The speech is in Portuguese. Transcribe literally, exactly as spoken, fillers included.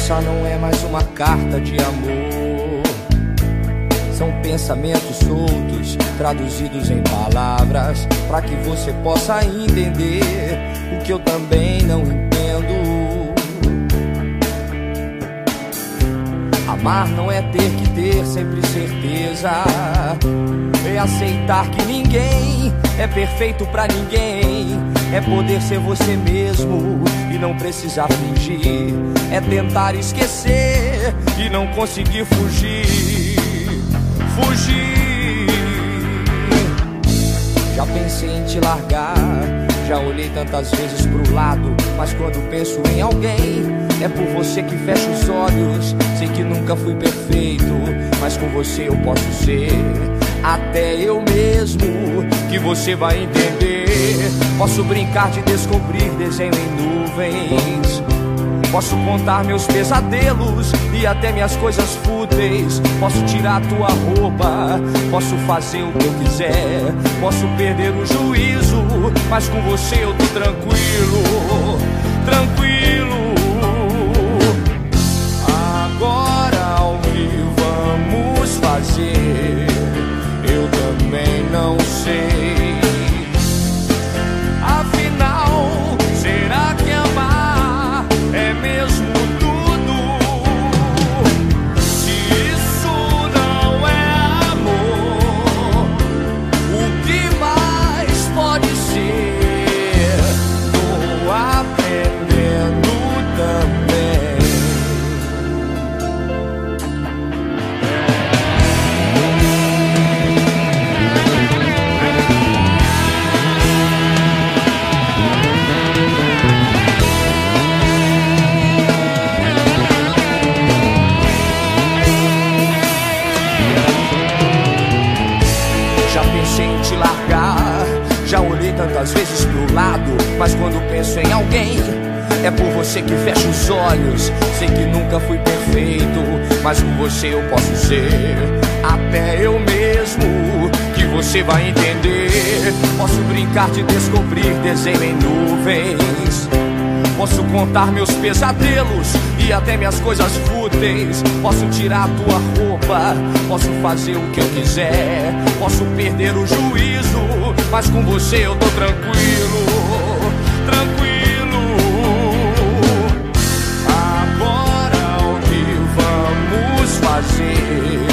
Essa não é mais uma carta de amor. São pensamentos soltos, traduzidos em palavras, pra que você possa entender o que eu também não entendo. Amar não é ter que ter sempre certeza, é aceitar que ninguém é perfeito pra ninguém, é poder ser você mesmo e não precisar fingir, é tentar esquecer e não conseguir fugir. Fugir. Já pensei em te largar, já olhei tantas vezes pro lado, mas quando penso em alguém, é por você que fecho os olhos. Sei que nunca fui perfeito, mas com você eu posso ser até eu mesmo, que você vai entender. Posso brincar de descobrir desenho em nuvens, posso contar meus pesadelos e até minhas coisas fúteis. Posso tirar tua roupa, posso fazer o que eu quiser, posso perder o juízo, mas com você eu tô tranquilo, tranquilo. Agora o que vamos fazer? Eu também não sei. Afinal, será que amar é mesmo tudo? Se isso não é amor, o que mais pode ser? Tô aprendendo também. Já pensei em te largar, já olhei tantas vezes pro lado, mas quando penso em alguém, é por você que fecho os olhos. Sei que nunca fui perfeito, mas com você eu posso ser até eu mesmo, que você vai entender. Posso brincar de descobrir desenho em nuvens, posso contar meus pesadelos e até minhas coisas fúteis. Posso tirar tua roupa, posso fazer o que eu quiser, posso perder o juízo, mas com você eu tô tranquilo, tranquilo. Agora o que vamos fazer?